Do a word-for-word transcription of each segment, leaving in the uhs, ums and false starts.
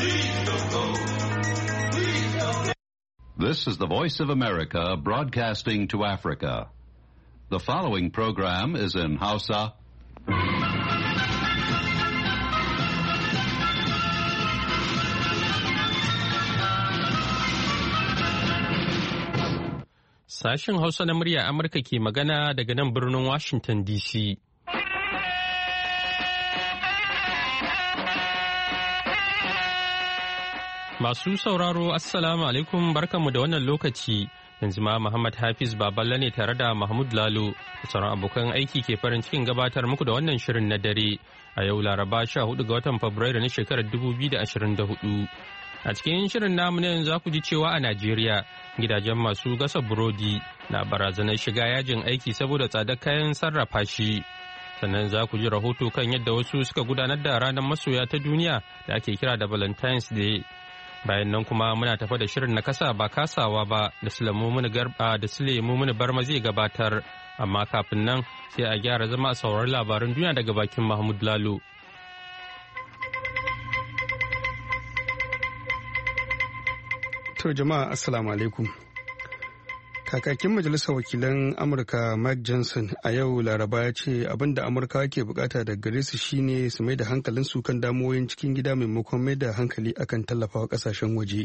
This is the Voice of America broadcasting to Africa. The following program is in Hausa. Sashen Hausa na murya Amurka ke magana daga nan birnin Washington D C. Masu sauraro Assalamu alaikum barkanmu da wannan lokaci. Yanzu ma Muhammad Hafiz Baballe ne tare da Mahmud Lalo da sauran abokan aiki ke farin cikin gabatar muku da wannan shirin na dare a yau Laraba sha hudu ga watan Fabrairu na shekarar dubu biyu da ashirin da hudu. A cikin shirin namu na yanzu za ku ji cewa a Najeriya gidajen masu gasa burodi na barazanar shiga yajin aiki saboda tsadar kayan sarrafa shi. Sannan za ku ji rahoto kan yadda wasu suka gudanar da ranar masoya ta duniya da ake kira da Valentine's Day. Bayan nan kuma muna tafa da shirin na kasa ba kasawa ba da Sulemu Garba da Sulemu Muni Barma zai gabatar. Amma kafin nan sai a gyara zama a sauraron labaran duniya daga bakin Mahmud Lalo. To jama'a assalamu alaikum. Kakakin Majalisar Wakilan Amurka Mike Johnson a yau Laraba ya ce abinda Amurka ke bukata daga gare su shine su mai da hankalinsu kan damuwoyin cikin gida maimakon mai da hankali akan tallafawa kasashen waje.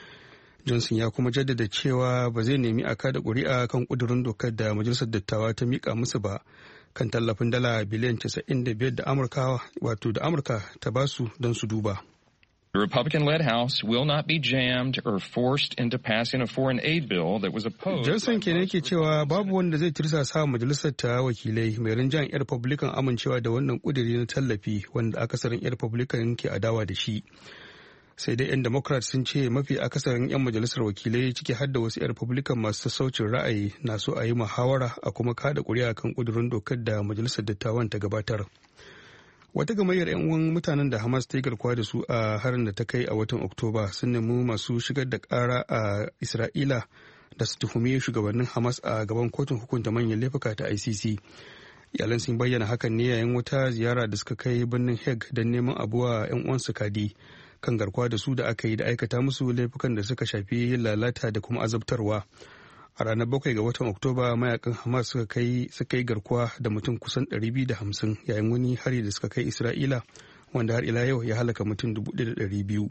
Johnson ya kuma jaddada cewa ba zai nemi a kada ƙuri'a kan ƙudurin dokar da Majalisar Dattawa ta miƙa musu ba kan tallafin dala biliyan casa'in da biyar da Amurka wato da Amurka ta basu don su duba. The Republican-led House will not be jammed or forced into passing a foreign aid bill that was opposed. Johnson ke ke cewa babu wanda zai tirsasa majalisar ta wakilai mai rinjayen 'yan Republican amincewa da wannan kudiri na tallafi wanda akasarin 'yan Republican ke adawa da shi. Sai dai 'yan Democrat sun ce mafi akasarin 'yan majalisar wakilai ciki har da wasu 'yan Republican masu sassaucin ra'ayi na so a yi muhawara a kuma kada kuri'a kan kudirin dokar da majalisar dattawan ta gabatar. Wata gamayyar 'yan uwan mutanen da Hamas ta yi garkuwa da su a harin da ta kai a watan Oktoba sun nemi masu shigar da kara a Isra'ila da su tuhumi shugabannin Hamas a gaban kotun hukunta manyan laifuka ta I C C. Iyalan sun bayyana hakan ne yayin wata ziyara da suka kai birnin Hague don neman abuwa 'yan uwansu kadi kan garkuwa da su da aka yi da aikata musu laifukan da suka shafi lalata da kuma azabtarwa. A ranar bakwai ga watan Oktoba mayakan Hamas suka kai suka yi garkuwa da mutum kusan ɗari biyu da hamsin yayin wani hari da suka kai Isra'ila wanda har ila yau ya halaka mutum dubu ɗaya da ɗari biyu.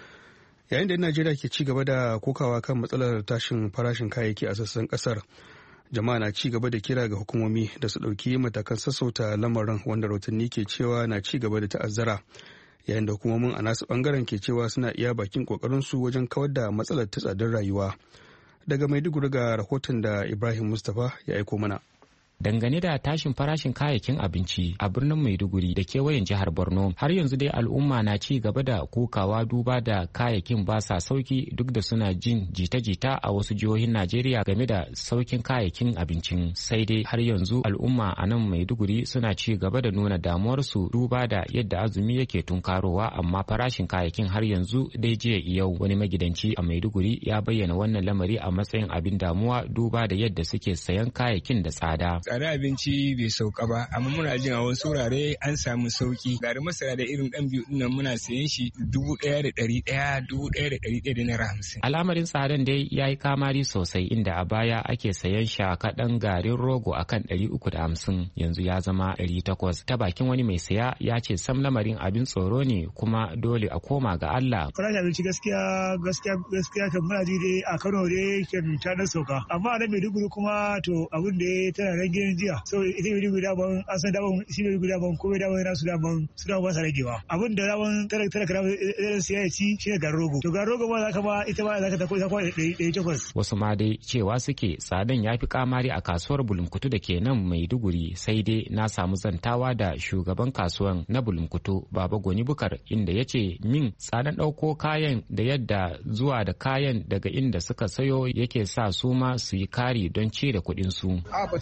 Yayin da Najeriya ke ci gaba da kokawa kan matsalar tashin farashin kayayyaki a sassan kasar, jama'a na ci gaba da kira ga hukumomi da su ɗauki matakan sassauta lamarin wanda rahotanni ke cewa na ci gaba da ta'azzara. Yayin da hukumomin a nasu bangaren ke cewa suna iya bakin kokarinsu wajen kawar da matsalar ta tsadar rayuwa. Daga Maiduguri ga rahoton da Ibrahim Mustapha ya aiko mana. Dangane da tashin farashin kayayyakin abinci a birnin Maiduguri da kewayen jihar Borno, har yanzu dai al'umma na ci gaba da kokawa duba da kayayyakin ba sa sauki duk da suna jin jita-jita a wasu jihohin Najeriya game da saukin kayayyakin abincin. Sai dai har yanzu al'umma a nan Maiduguri suna ci gaba da nuna damuwarsu duba da yadda azumi yake tunkarowa, amma farashin kayayyakin har yanzu dai jiya yau. Wani magidanci a Maiduguri ya bayyana wannan lamari a matsayin abin damuwa duba da yadda suke sayan kayayyakin da tsada. Tsada abinci bai sauka ba, amma muna jin a wasu wurare an samu sauki. Garin masara da irin dan biyu dinnan muna sayan shi dubu ɗaya da ɗari ɗaya, dubu ɗaya da ɗari ɗaya da naira hamsin. Al'amarin tsadan dai ya yi kamari sosai, inda a baya ake sayan sha kaɗan garin rogo akan ɗari uku da hamsin, yanzu ya zama ɗari takwas. Ta bakin wani mai saya ya ce sam lamarin abin tsoro ne kuma dole a koma ga Allah. Farashin abinci gaskiya gaskiya gaskiya kan muna ji dai a Kano dai kan ta dan sauka, amma a nan Maiduguri kuma to abin da tana rage jiya, so ita yi guda ban an san daban shi ne guda ban komai daban yana su daban su daban ba sa ragewa. Abin da daban tara tara kana siya ya ci shi ne garogo, to garogo ma zaka ba ita ma zaka ta ko ta ko ɗari takwas. Wasu ma dai cewa suke tsadan ya fi kamari a kasuwar Bulunkutu da ke nan Maiduguri, sai dai na samu zantawa da shugaban kasuwan na Bulunkutu Baba Goni Bukar, inda ya ce min tsadan ɗauko kayan da yadda zuwa da kayan daga inda suka sayo yake sa su ma su yi kari don cire kuɗin su. A batan ƙara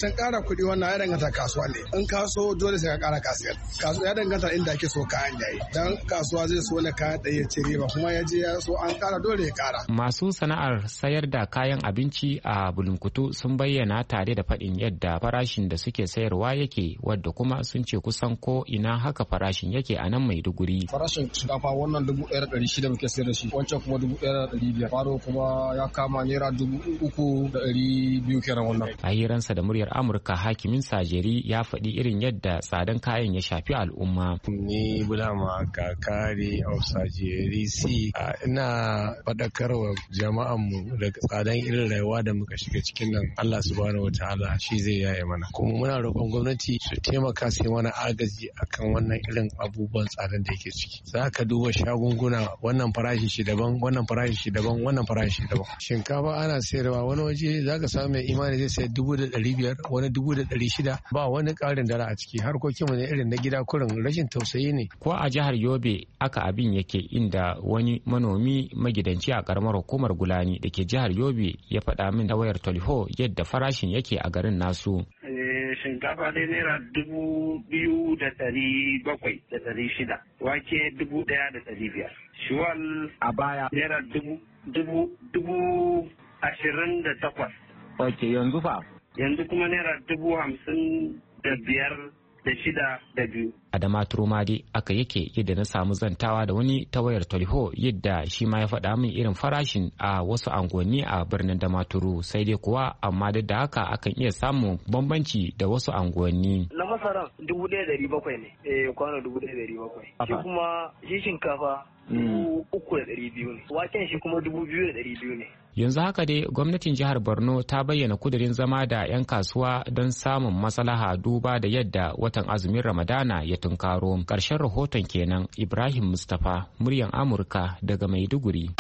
kuɗi wannan ya danganta kasuwa ne. In kaso dole sai ka ƙara kasiyar. Kasuwa ya danganta inda ake so kayan yayi. Dan kasuwa zai so na kayan ɗaya ce riba kuma ya je ya so an ƙara dole ya ƙara. Masu sana'ar sayar da kayan abinci a Bulunkutu sun bayyana tare da faɗin yadda farashin da suke sayarwa yake, wadda kuma sun ce kusan ko ina haka farashin yake a nan Maiduguri. Farashin shinkafa wannan dubu ɗaya da ɗari shida muke sayar da shi, wancan kuma dubu ɗaya da ɗari biyar. Faro kuma ya kama naira dubu uku da ɗari biyu kenan wannan. A hiransa da muryar Amurka, hakimin Sajeri ya faɗi irin yadda tsadan kayan ya shafi al'umma. Ni Bulama Kakari of Sajeri si ina faɗakarwa jama'anmu da tsadan irin rayuwa da muka shiga cikin nan. Allah subhanahu wa ta'ala shi zai yaye mana. Kuma muna roƙon gwamnati su taimaka sai mana agaji akan wannan irin abubuwan tsadan da yake ciki. Za ka duba shagunguna wannan farashi shi daban, wannan farashi shi daban, wannan farashi shi daban. Shinkafa ana sayarwa wani waje za ka samu mai imani zai sayar dubu da ɗari biyar, wani dubu da ɗari shida, ba wani ƙarin dara a ciki. Harkokinmu ne irin na gida kurin rashin tausayi ne. Ko a jihar Yobe aka abin yake, inda wani manomi magidanci a karamar hukumar Gulani da ke jihar Yobe ya faɗa min ta wayar talho yadda farashin yake a garin nasu. Shinkafa dai naira dubu biyu da ɗari bakwai da ɗari shida, wake dubu ɗaya da ɗari biyar, shuwal a baya naira dubu dubu dubu ashirin da takwas. Ok, yanzu fa? Yanzu kuma naira dubu hamsin da biyar da shida da biyu. A Damaturu ma dai aka yake yadda na samu zantawa da wani ta wayar talho yadda shi ma ya faɗa min irin farashin a wasu anguwanni a birnin Damaturu, sai dai kuwa amma duk da haka akan iya samun bambanci da wasu anguwanni. Na masaran dubu ɗaya da ɗari bakwai ne, eh kwano dubu ɗaya da ɗari bakwai. Shi kuma shi shinkafa dubu uku da ɗari biyu ne, waken shi kuma dubu biyu da ɗari biyu ne. Yanzu haka dai gwamnatin jihar Borno ta bayyana kudirin zama da 'yan kasuwa don samun maslaha duba da yadda watan azumin Ramadana ya tunkaro. Ƙarshen rahoton kenan. Ibrahim Mustapha, muryar Amurka daga Maiduguri.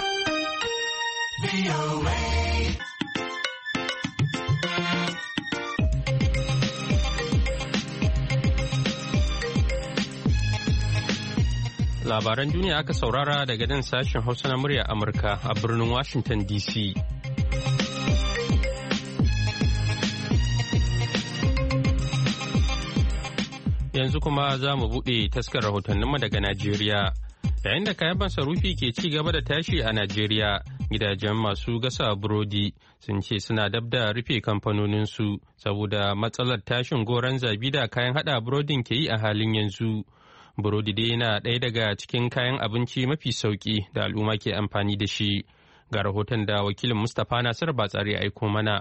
Labaran duniya aka saurara daga nan sashen Hausa na murya Amurka a birnin Washington D C. Yanzu kuma za mu buɗe taskar rahotanninmu daga Najeriya. Yayin da kayan masarufi ke ci gaba da tashi a Najeriya, gidajen masu gasa burodi sun ce suna dab da rufe kamfanoninsu saboda matsalar tashin goron zabi da kayan haɗa burodin ke yi a halin yanzu. Burodi dai yana ɗaya daga cikin kayan abinci mafi sauƙi da al'umma ke amfani da shi. Ga rahoton da wakilin Mustapha Nasir Batsari aiko mana.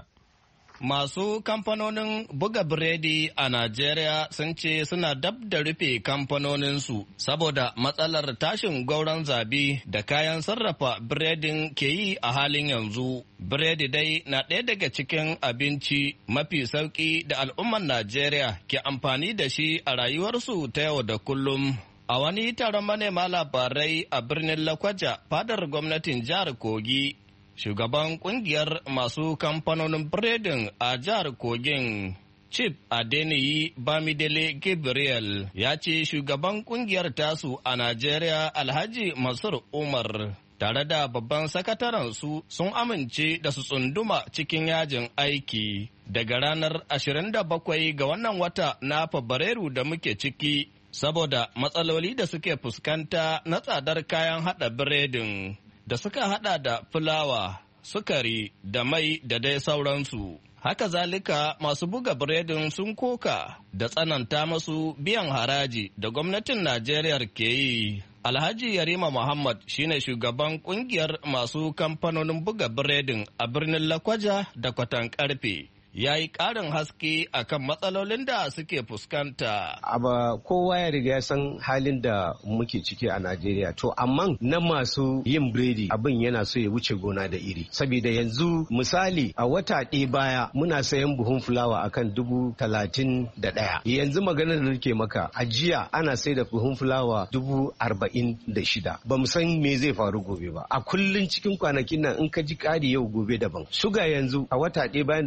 Masu kamfanonin buga biredi a Najeriya sun ce suna dab da rufe kamfanoninsu saboda matsalar tashin gwauron zabi da kayan sarrafa biredin ke yi a halin yanzu. Biredi dai na ɗaya daga cikin abinci mafi sauƙi da al'ummar Najeriya ke amfani da shi a rayuwarsu ta yau da kullum. A wani taron manema labarai a birnin Lakwaja, fadar gwamnatin jihar Kogi, shugaban kungiyar masu kamfanonin biredin a jihar Kogin, Chief Adeniyi Bamidele Gabriel, ya ce shugaban kungiyar tasu a Najeriya Alhaji Masur Umar tare da babban sakataren su sun amince da su tsunduma cikin yajin aiki daga ranar ashirin da bakwai ga wannan wata na Fabrairu da muke ciki saboda matsaloli da suke fuskanta na tsadar kayan hada biredin da suka hada da fulawa, sukari da mai da dai sauransu. Haka zalika masu buga biredin sun koka da tsananta masu biyan haraji da gwamnatin Najeriya ke yi. Alhaji Yarima Muhammad shine shugaban kungiyar masu kamfanonin buga biredin a birnin Lakwaja da Kwatan Karfe. Ya yi ƙarin haske akan matsalolin da suke fuskanta. Aba kowa ya riga ya san halin da muke ciki a Najeriya. To amma na masu yin biredi abin yana so ya wuce gona da iri. Saboda yanzu misali a wata ɗaya baya muna sayan buhun fulawa akan dubu talatin da ɗaya. Yanzu maganar da nake maka a jiya ana sai da buhun fulawa dubu arba'in da shida. Ba mu san me zai faru gobe ba. A kullun cikin kwanakin nan in ka ji ƙari yau gobe daban. Suga yanzu a wata ɗaya bayan da nake gaya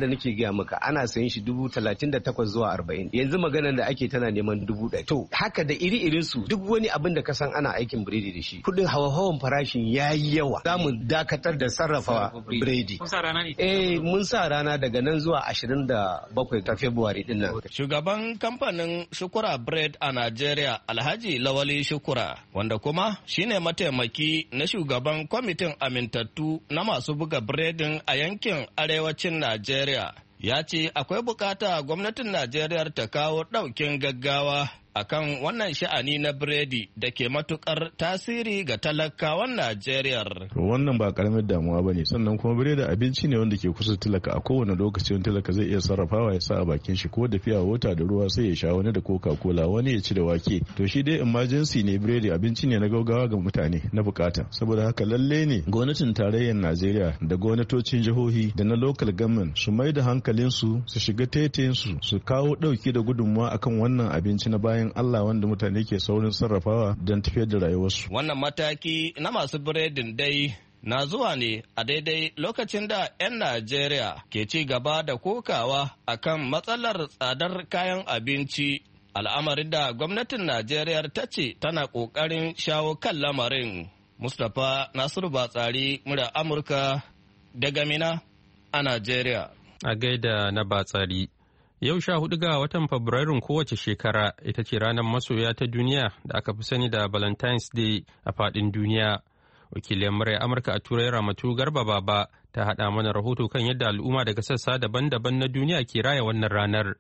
gaya maka ana sayan shi dubu talatin da takwas zuwa arba'in, yanzu maganar da ake tana neman dubu ɗaya. To haka da iri irin su duk wani abin da ka san ana aikin biredi da shi, kuɗin hawa-hawan farashin ya yi yawa. Za mu dakatar da sarrafa biredi. Mun sa rana ne? Eh mun sa rana daga nan zuwa ashirin da bakwai ta Fabrairu din nan. Shugaban kamfanin Shukura Bread a Najeriya Alhaji Lawali Shukura, wanda kuma shine mataimaki na shugaban kwamitin amintattu na masu buga biredin a yankin arewacin Najeriya, ya ce akwai bukata gwamnatin Najeriya ta kawo ɗaukin gaggawa akan wannan sha'ani na biredi da ke matukar tasiri ga talakawan Najeriya. Wannan ba karamin damuwa ba ne, sannan kuma biredi abinci ne wanda ke kusa talaka a kowane lokaci. Wani talaka zai iya sarrafawa ya sa a bakin shi, ko da fiya wata da ruwa sai ya sha, wani da coca cola, wani ya ci da wake. To shi dai emergency ne, biredi abinci ne na gaugawa ga mutane na bukata. Saboda haka lalle ne gwamnatin tarayyar Najeriya da gwamnatocin jihohi da na local government su mai da hankalinsu su shiga taitayinsu su kawo dauki da gudunmuwa akan wannan abinci na bayan Allah wanda mutane ke saurin sarrafawa don tafiyar da rayuwarsu. Wannan mataki na masu biredin dai na zuwa ne a daidai lokacin da 'yan Najeriya ke ci gaba da kokawa akan matsalar tsadar kayan abinci, al'amarin da gwamnatin Najeriya ta ce tana ƙoƙarin shawo kan lamarin. Mustapha Nasiru Batsari, murya Amurka daga Mina a Najeriya. A gaida na Batsari. Yau sha hudu ga watan Fabrairun kowace shekara ita ce ranar masoya ta duniya da aka fi sani da Valentine's Day a faɗin duniya. Wakilin murai Amurka a Turai Ramatu Garba Baba ta haɗa mana rahoto kan yadda al'umma daga sassa daban-daban na duniya ke raya wannan ranar.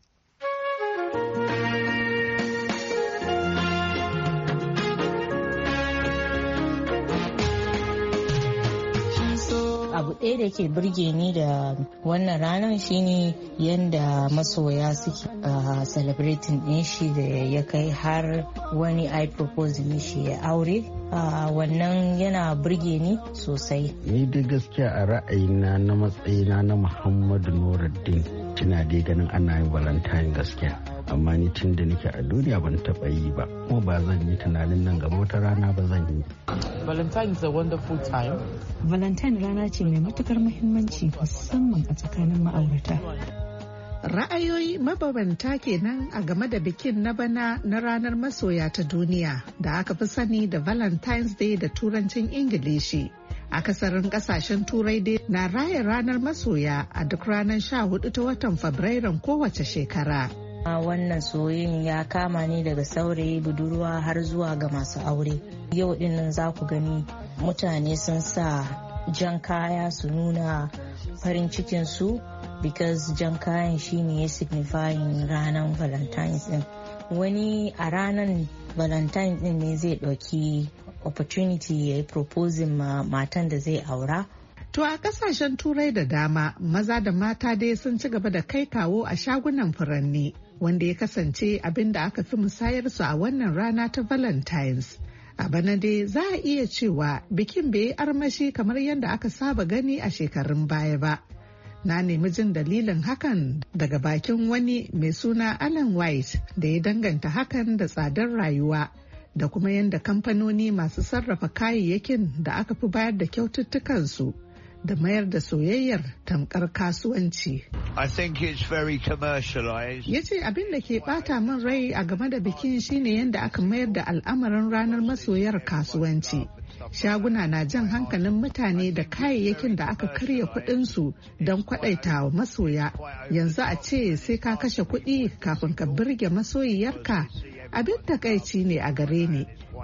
Abu ɗaya da ke burge ni da wannan ranar shine yadda masoya suke uh, celebrating ɗin shi da ya kai har wani I propose mishi ya aure. Uh, wannan yana burge ni sosai. Ni da gaskiya a ra'ayina na matsayina na Muhammadu Nuruddin tana dai ganin ana yin Valentine gaskiya. Amma ni tun da nake a duniya ban taɓa yi ba, kuma ba zan yi tunanin nan gaba wata rana ba zan yi. Valentine is a wonderful time. Valentine rana ce mai matukar muhimmanci musamman a tsakanin ma'aurata. Ra'ayoyi mabambanta kenan a game da bikin na bana na ranar masoya ta duniya da aka fi sani da Valentine's Day da turancin Ingilishi. Akasarin kasashen turai dai na raya ranar masoya a duk ranar sha hudu ta watan Fabrairun kowace shekara. Wannan soyayyen ya kama ni daga saurayi budurwa har zuwa ga masu aure. Yau dinnan za ku gani mutane sun sa jan kaya su nuna farin cikin su because jan kayan shine ya signifying ranar Valentine's din. Wani a ranar Valentine's din ne zai ɗauki opportunity ya yi proposing ma matan da zai aura. To a kasashen turai da dama maza da mata dai sun ci gaba da kai kawo a shagunan furanni wanda ya kasance abin da aka fi musayar su a wannan rana ta Valentine's. A bana dai za a iya cewa bikin bai yi armashi kamar yadda aka saba gani a shekarun baya ba. Na nemi jin dalilin hakan daga bakin wani mai suna Alan White da ya danganta hakan da tsadar rayuwa da kuma yadda kamfanoni masu sarrafa kayayyakin da aka fi bayar da kyaututtukansu da mayar da soyayyar tamkar kasuwanci. I think it's very commercialized. Ya ce abin da ke bata min rai a game da bikin shine yadda aka mayar da al'amarin ranar masoyar kasuwanci. Shaguna na jan hankalin mutane da kayayyakin da aka karya kuɗinsu don kwaɗaita wa masoya. Yanzu a ce sai ka kashe kuɗi kafin ka birge masoyiyarka. Abin takaici ne a gare ni.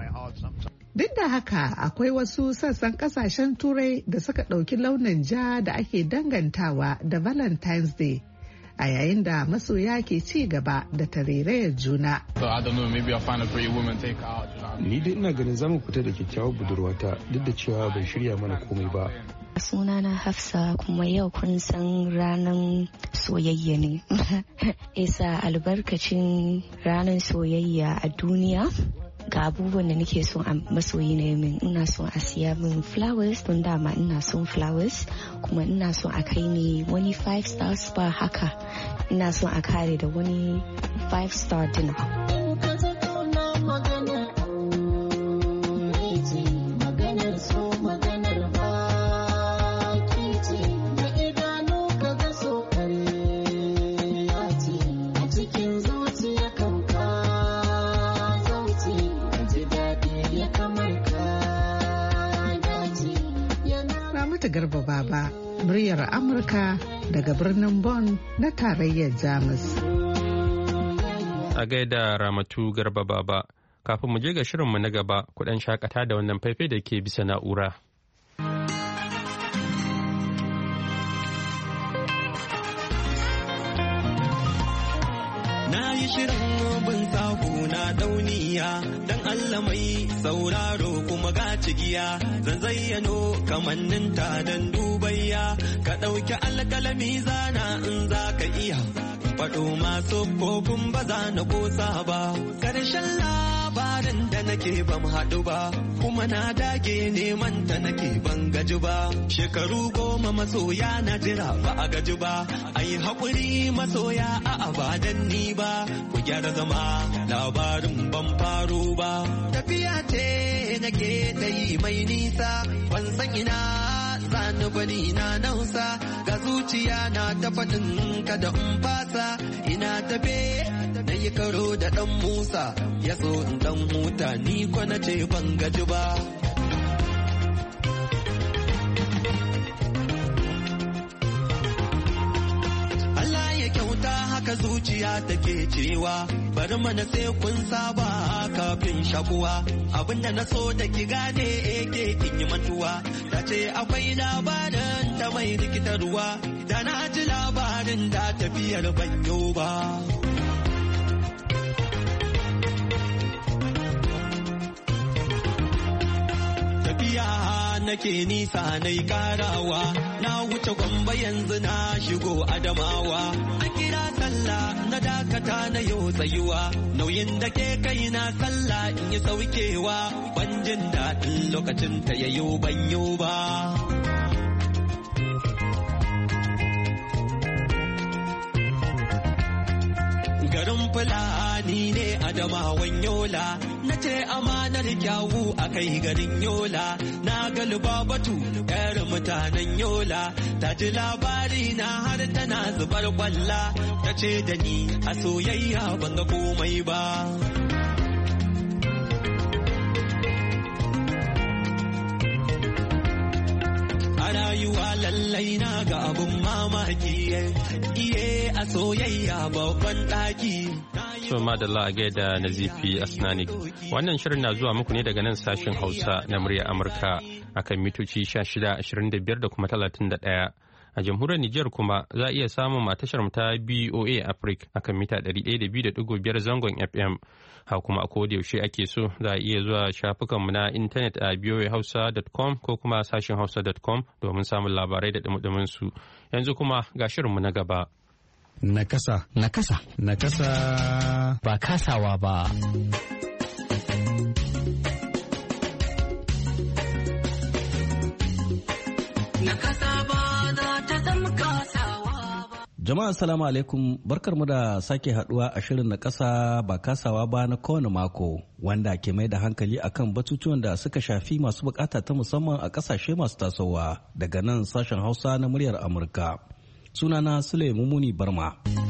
Duk da haka akwai wasu sassan kasashen turai da suka ɗauki launin ja da ake dangantawa da Valentine's Day a yayin da masoya ke ci gaba da tarairayar juna. Ni dai ina ganin zamu fita da kyakkyawar budurwata duk da cewa ban shirya mana komai ba. Sunana Hafsa kuma yau kun san ranar soyayya ne. Isa albarkacin ranar soyayya a duniya. Ga abubuwan da nake son a masoyi na min, ina son a siya min flowers don dama ina son flowers, kuma ina son a kai ni wani five star spa haka, ina son a kare da wani five star dinner. Ramatu Garba Baba, muryar Amurka daga birnin Bonn na tarayyar Jamus. A gaida Ramatu Garba Baba, kafin mu je ga shirinmu na gaba, kuɗan shakata da wannan faifai da ke bisa na'ura. Na yi shirin bin sahu na dauniya dan Allah mai sauraro kuma ga cigiya zan zayyano kamannin ta dan dubayya ka ɗauki alƙalami zana in za ka iya faɗo masu kofin ba za na ƙosa ba ƙarshen labarin da nake ban haɗu ba kuma na dage neman ta nake ban gaji ba shekaru goma masoya na jira ba a gaji ba ai haƙuri masoya a abadan ni ba ku gyara zama labarin ban faro ba tafiya ce nake ta yi mai nisa ban san ina sani bani na nausa ga zuciya na ta faɗin kada in fasa ina tafe na yi karo da ɗan musa ya so in ɗan huta ni ko na ce ban gaji ba Allah ya kyauta haka zuciya take cewa bari mana sai kun saba kafin shakuwa abinda na so da ki gane ake kin yi mantuwa ta ce akwai labarin ta mai rikitarwa da na ji labarin da tafiyar banyo ba tafiya nake nisa na yi karawa na wuce gwamba yanzu na shigo adamawa an kira sallah na dakata na yau tsayuwa nauyin da ke kai na sallah in yi saukewa ban jin daɗin lokacin ta yayo banyo ba garin fulani ne adamawan yola na ce amanar kyawu a kai garin yola na galiba batu yar mutanen yola ta ji labari na har tana zubar kwalla ta ce da ni a soyayya ban ga komai ba a rayuwa lallai na ga abun mamaki iye a soyayya babban ɗaki. So madalla a gaida Nazifi Asnanik. Wannan shirin na zuwa muku ne daga nan sashen Hausa na murya Amurka akan mitoci sha shida, ashirin da biyar da kuma talatin da ɗaya. A jamhuriyar Nijar kuma za a iya samun matashar ta B O A Africa akan mita ɗari ɗaya da biyu da ɗigo biyar zangon F M. Ha kuma a koda yaushe ake so za a iya zuwa shafukanmu na intanet a b o a hausa dot com ko kuma sashen hausa dot com domin samun labarai da dumudumin su. Yanzu kuma ga shirinmu na gaba. Nakasa. Nakasa. Nakasa. Ba kasawa ba. Nakasa ba za ta zama kasawa ba. Jama'a assalamu alaikum barkarmu da sake haduwa a shirin na kasa ba kasawa ba na kowane mako wanda ke mai da hankali akan batutuwan da suka shafi masu bukata ta musamman a kasashe masu tasowa daga nan sashen Hausa na muryar Amurka. Sunana Sule Mumuni Barma.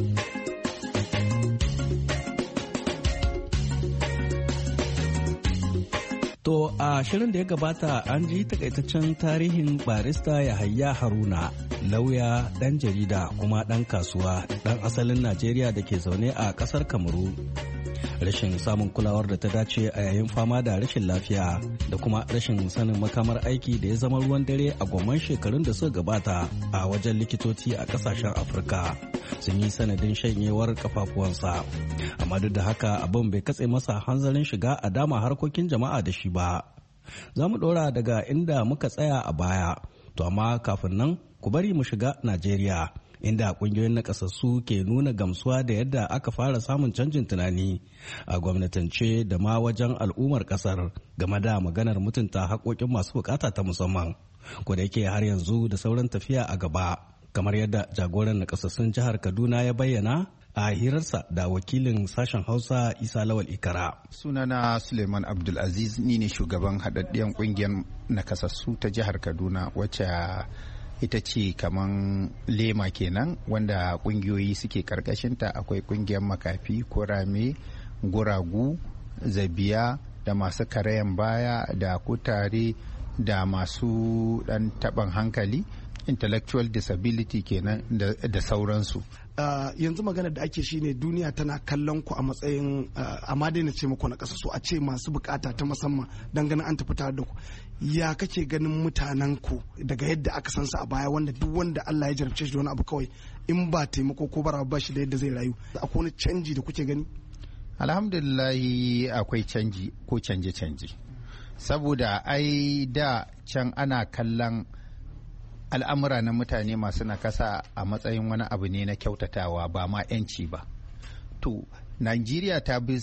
To a shirin da ya gabata an ji takaitaccen tarihin barista Yahaya Haruna, lauya, ɗan jarida kuma ɗan kasuwa, ɗan asalin Najeriya da ke zaune a ƙasar Kamaru. Rashin samun kulawar da ta dace a yayin fama da rashin lafiya da kuma rashin sanin makamar aiki da ya zama ruwan dare a gwamman shekarun da suka gabata a wajen likitoci a ƙasashen Afirka sun yi sanadin shanyewar kafafuwansa. Amma duk da haka abin bai katse masa hanzarin shiga a dama harkokin jama'a da shi ba. Za mu ɗora daga inda muka tsaya a baya, to amma kafin nan ku bari mu shiga Najeriya. Inda kungiyoyin nakasassu ke nuna gamsuwa da yadda aka fara samun canjin tunani a gwamnatance da ma wajen al'ummar kasar game da maganar mutunta haƙoƙin masu bukata ta musamman, ko da yake har yanzu da sauran tafiya a gaba, kamar yadda jagoran nakasassun jihar Kaduna ya bayyana a hirarsa da wakilin sashen Hausa Isa Lawal Ikara. Sunana Suleiman Abdulaziz, ni ne shugaban haɗaɗɗiyar ƙungiyar nakasassu ta jihar Kaduna wacce ita ce kaman lema kenan wanda kungiyoyi suke karkashinta. Akwai kungiyar makafi, kurame, guragu, zabiya da masu karayan baya da kutare da masu ɗan taɓin hankali, intellectual disability kenan da sauransu. Uh, yanzu magana da ake shine duniya tana kallon ku a matsayin uh, amma dai na ce muku na ƙasa so a ce masu bukata ta musamman dan ganin an tafi tare da ku. Ya kake ganin mutanen ku daga yadda aka san su a baya, wanda duk wanda Allah ya jarabce shi da wani abu kawai in ba taimako ko bara ba shi da yadda zai rayu, akwai wani canji da kuke gani? Alhamdulillah akwai canji ko canje-canje, saboda ai da can ana kallon al'amura na mutane masu nakasa a matsayin wani abu ne na kyautatawa ba ma 'yanci ba. To, Najeriya ta bi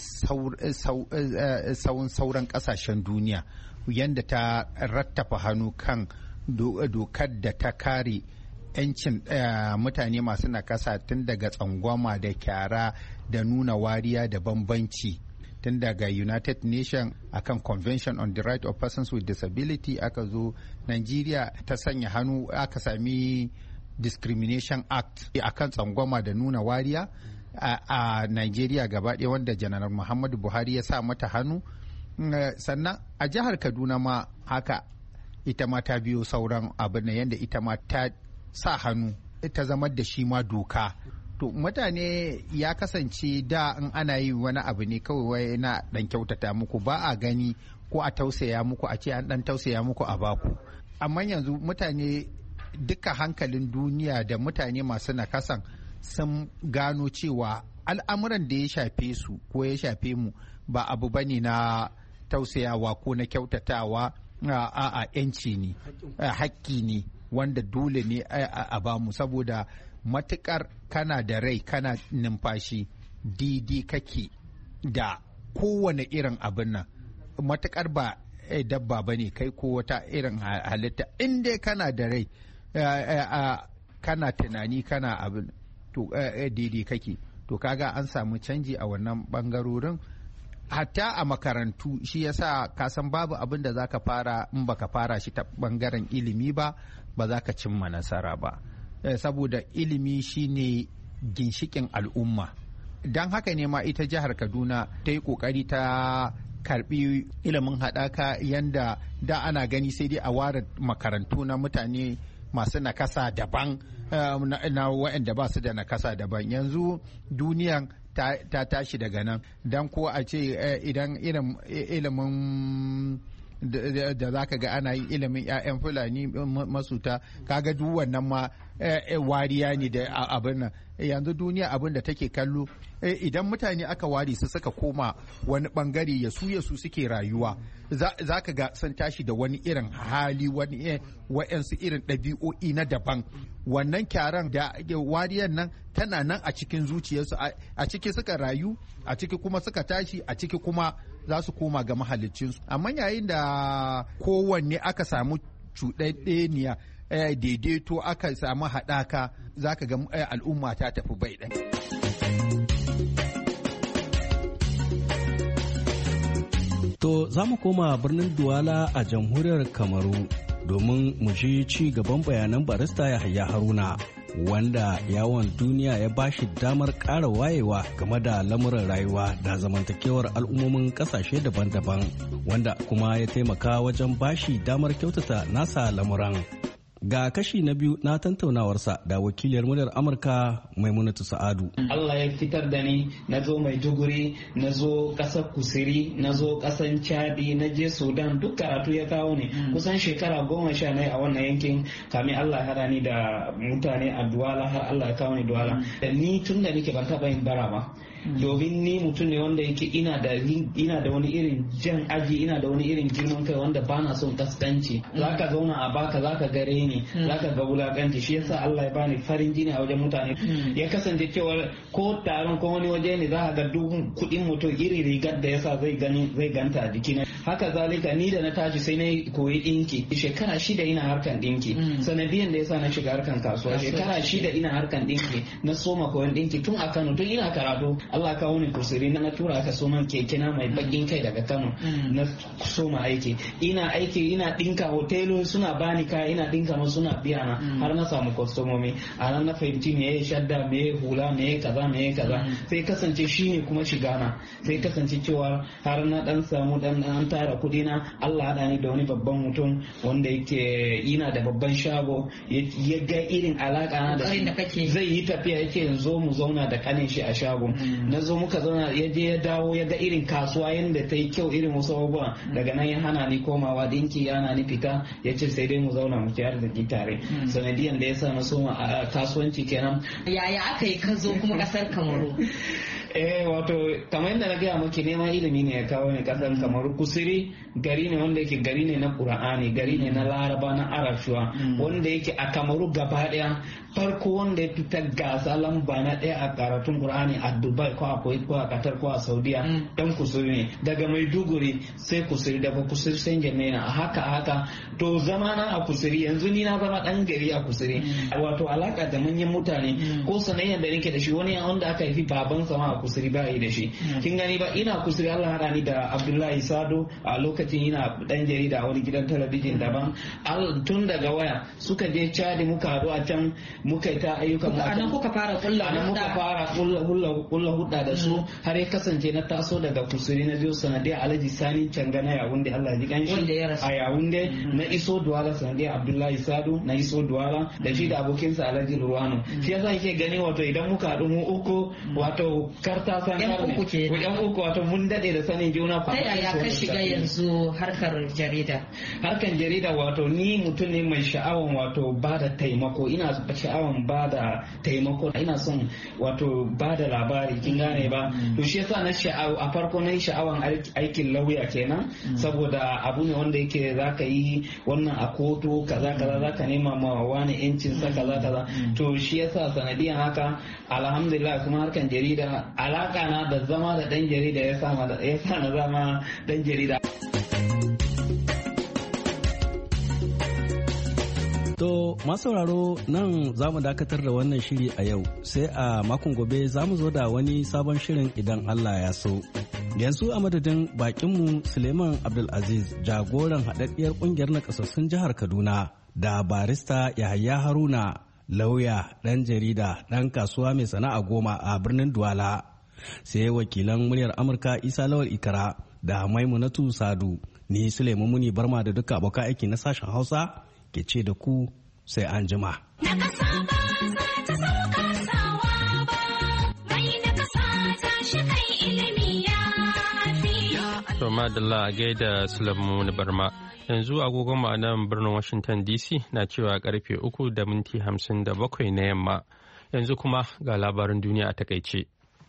sauran sauran kasashen duniya yadda ta rattafa hannu kan dokar da ta kare 'yancin mutane masu nakasa, tun daga tsangwama da kyara da nuna wariya da bambanci, tun daga United Nations akan Convention on the Right of Persons with Disability aka zo Nigeria ta sanya hannu aka sami Discrimination Act akan tsangwama da nuna wariya a, a Nigeria gaba ɗaya, wanda Janar Muhammadu Buhari ya sa mata hannu. Sannan a jihar Kaduna ma haka, ita ma ta biyo sauran abin nan, yadda ita ma ta sa hannu ta zama da shi ma doka. To mutane ya kasance da in ana yi wani abu ne kawai wai na dan kyautata muku, ba a gani ko a tausaya muku, a ce an dan tausaya muku a baku. Amma yanzu mutane duka hankalin duniya da mutane masu nakasan sun gano cewa al'amuran da ya shafe su ko ya shafe mu ba abu bane na tausayawa ko na kyautatawa, a yanci ne, hakki ne wanda dole ne a bamu, saboda matukar kana da rai kana numfashi daidai kake da kowane irin abin nan, matukar ba dabba ba ne kai ko wata irin halitta, inda kana da rai kana tunani kana abin to daidai kake. To kaga an samu canji a wannan bangarorin, hatta a makarantu. Shi yasa ka san babu abin da zaka fara in baka fara shi ta bangaren ilimi ba ba za ka cimma nasara ba, saboda ilimi shine ginshikin al'umma. Don haka ne ma ita jihar Kaduna ta yi kokari ta karbi ilimin haɗaka, yanda da ana gani sai dai a ware makarantu na mutane masu nakasa daban, na waɗanda ba su da nakasa daban. Yanzu duniyan ta tashi daga nan, don ko a ce idan ilimin da za ka ga ana yin ilimin 'ya'yan Fulani masuta, kaga duk wannan ma wariya ne da abin nan. Yanzu duniya abin da take kallo, idan mutane aka ware su suka koma wani bangare ya su ya su suke rayuwa, za ka ga sun tashi da wani irin hali, wani wa'yansu irin ɗabi'o'i na daban. Wannan kyaran da wariyar nan tana nan a cikin zuciyarsu, a ciki suka rayu, a ciki kuma suka tashi, a ciki kuma za su koma ga mahaliccinsu. Amma yayin da kowanne aka samu cuɗaɗɗeniya, daidaito, aka samu haɗaka, za ka ga al'umma ta tafi bai ɗaya. To za mu koma birnin Duwala a jamhuriyar Kamaru domin mu ji ci gaban bayanan barista Yahaya Haruna, wanda yawon duniya ya bashi damar ƙara wayewa game da lamuran rayuwa da zamantakewar al'ummomin ƙasashe daban-daban, wanda kuma ya taimaka wajen bashi damar kyautata nasa lamuran. Ga kashi na biyu na tantaunawarsa da wakiliyar muryar Amurka Maimunatu Sa'adu. Allah ya fitar da ni, na zo Maiduguri, na zo ƙasar Kusiri, na zo ƙasar Chadi, na je Sudan, duk karatu ya kawo ne. Kusan shekara goma sha ne a wannan yankin, kamin Allah ya hada ni da mutane a Duwala, har Allah ya kawo ni Duwala. Ni tun da nake ban taɓa yin bara ba. Domin ni mutum ne wanda yake ina da ina da wani irin jan aji, ina da wani irin girman kai wanda bana son kaskanci. Zaka zauna a baka, zaka gare ni, zaka ga wulakanci. Shi yasa Allah ya bani farin jini a wajen mutane. Ya kasance cewa ko taron ko wani waje ne za ka ga duk kuɗin mutum iri rigar da yasa zai gani zai ganta a jikina. Haka zalika ni da na tashi sai na koyi dinki. Shekara shida ina harkan dinki. Sanadiyan da yasa na shiga harkan kasuwa. Shekara shida ina harkan dinki. Na soma koyon dinki tun a Kano, tun ina karatu. Allah kawo ni kusuri na tura aka so man keke na mai bakin kai daga Kano na soma aiki ina aiki ina dinka hotelo suna bani kaya ina dinka musu suna biya na har na samu kwastomomi a nan na fahimci me ya shadda me ya hula me ya kaza me ya kaza sai kasance shine kuma shiga na sai kasance cewa har na dan samu dan an tara kudi na Allah hada ni da wani babban mutum wanda yake ina da babban shago ya ga irin alaka na da zai yi tafiya yake yanzu mu zauna da kanin shi a shago na zo muka zauna ya je ya dawo ya ga irin kasuwa yanda ta yi kyau irin wasu abubuwa daga nan ya hana ni komawa dinki ya hana ni fita ya ce sai dai mu zauna mu ci arziki tare sanadiyan da ya sa na soma kasuwanci kenan. Yaya aka yi ka zo kuma kasar Kamaru? eh wato kamar yadda na gaya maki neman ilimi ne ya kawo ne kasar Kamaru. Kusiri gari ne wanda yake gari ne na Qur'ani, gari ne na Laraba na Arabshuwa wanda yake a Kamaru gaba daya farko wanda ya fita gasa lamba na daya a karatun Qur'ani a Dubai ko a Kuwait ko a Qatar ko a Saudiya dan Kusiri ne. Daga Maiduguri sai Kusiri, daga Kusiri sai Njamena, haka haka to zama na a Kusiri yanzu ni na zama dan gari a Kusiri. Wato alaka da manyan mutane ko sanayyar da nake da shi wani wanda aka haifi baban sama a Kusiri ba yi da shi. Kin gani ba ina Kusiri Allah hada ni da Abdullahi Sado a lokacin ina dan jarida a wani gidan talabijin daban. Tun daga waya suka je Chadi muka haɗu a can muka yi ta ayyukan mu. Anan kuka fara kulla hudda. muka fara kulla hudda da su har ya kasance na taso daga Kusiri na biyo sanadiyar Alhaji Sani Cangana Yawunde Allah ji ganshi a Yawunde na iso Duwala sanadiyar Abdullahi Sado na iso Duwala da shi da abokinsa Alhaji Ruwano. Shi yasa yake gani wato idan muka haɗu mu uku wato karta san karne ko yan uku wato mun dade da sanin juna. Ta yaya ka shiga yanzu harkar jarida? Harkar jarida wato ni mutum ne mai sha'awan wato ba da taimako, ina sha'awan ba da taimako, ina son wato ba da labari kin gane ba. To shi yasa na sha'awa a farko na yi sha'awan aikin lauya kenan saboda abu ne wanda yake zaka yi wannan a kotu kaza kaza zaka nema ma wani yancin sa kaza kaza. To shi yasa sanadiyan haka alhamdulillah kuma harkan jarida alaka na da zama da dan jarida ya sa ya sa na zama dan jarida. To masauraro nan za mu dakatar da wannan shiri a yau sai a makon gobe za mu zo da wani sabon shirin idan Allah ya so. Yanzu a madadin bakinmu Suleiman Abdulaziz jagoran haɗaɗɗiyar ƙungiyar nakasassun jihar Kaduna da barista Yahaya Haruna lauya ɗan jarida ɗan kasuwa mai sana'a goma a birnin Duwala sai wakilan muryar Amurka Isa Lawal Ikara da Maimunatu Sadu ni Suleiman Muni Barma da duka abokan aiki na sashen Hausa ke ce da ku sai an jima. To madalla a gaida Sulaimu Barma. Yanzu agogon ma'anan birnin Washington D C na cewa karfe uku da minti hamsin da bakwai na yamma. Yanzu kuma ga labarin duniya a takaice.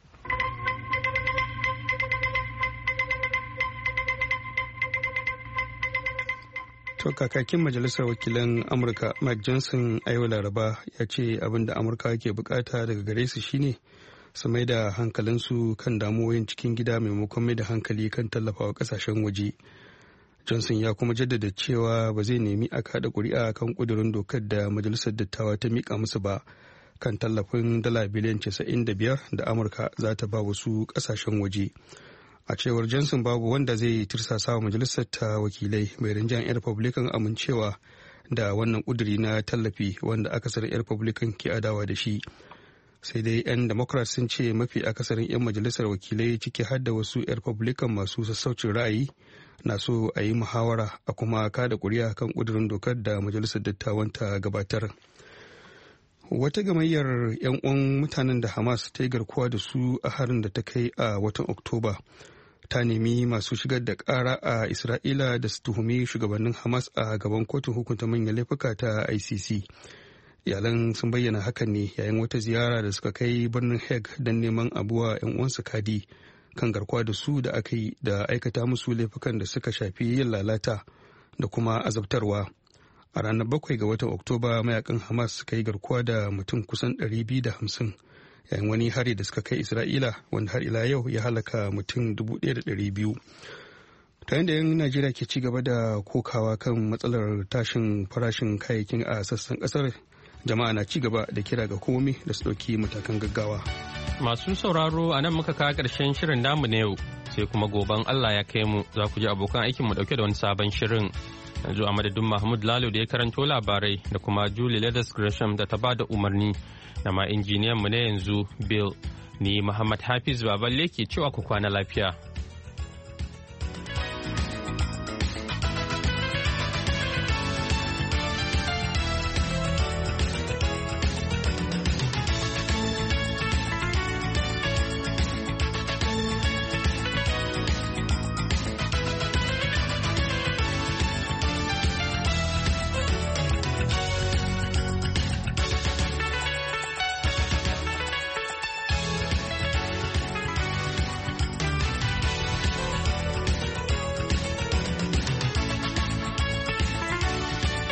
To kakakin majalisar wakilan Amurka Mike Johnson a yau Laraba ya ce abin da Amurka ke bukata daga gare su shine su mai da hankalinsu kan damuwoyin cikin gida maimakon mai da hankali kan tallafawa kasashen waje. Johnson ya kuma jaddada cewa ba zai nemi a kada kuri'a kan kudurin dokar da majalisar dattawa ta mika musu ba kan tallafin dala biliyan casa'in da biyar da Amurka za ta ba wasu kasashen waje. A cewar Johnson babu wanda zai tirsasa wa majalisar ta wakilai mai rinjayen 'yan Republican amincewa da wannan kuduri na tallafi wanda akasarin 'yan Republican ke adawa da shi. Sai dai 'yan Democrat sun ce mafi akasarin 'yan majalisar wakilai ciki har da wasu 'yan Republican masu sassaucin ra'ayi na so a yi muhawara a kuma kada kuri'a kan kudurin dokar da majalisar dattawan ta gabatar. Wata gamayyar 'yan uwan mutanen da Hamas ta yi garkuwa da su a harin da ta kai a watan Oktoba ta nemi masu shigar da kara a Isra'ila da su tuhumi shugabannin Hamas a gaban kotun hukunta manyan laifuka ta I C C. Iyalan sun bayyana hakan ne yayin wata ziyara da suka kai birnin Hague don neman abuwa 'yan uwansu kadi kan garkuwa da su da aka yi da aikata musu laifukan da suka shafi yin lalata da kuma azabtarwa. A ranar bakwai ga watan Oktoba mayakan Hamas suka yi garkuwa da mutum kusan ɗari biyu da hamsin yayin wani hari da suka kai Isra'ila wanda har ila yau ya halaka mutum dubu ɗaya da ɗari biyu. Ta yadda yan Najeriya ke ci gaba da kokawa kan matsalar tashin farashin kayayyakin a sassan ƙasar, jama'a na ci gaba da kira ga hukumomi da su ɗauki matakan gaggawa. Masu sauraro a nan muka kawo ƙarshen shirin namu na yau sai kuma goben Allah ya kai mu za ku ji abokan aikin mu dauke da wani sabon shirin. Yanzu a madadin Mahmud Lalo da ya karanto labarai da kuma Julie Leathers Gresham da ta bada umarni da ma injiniyan mu na yanzu Bill ni Muhammad Hafiz Baballe ke cewa ku kwana lafiya.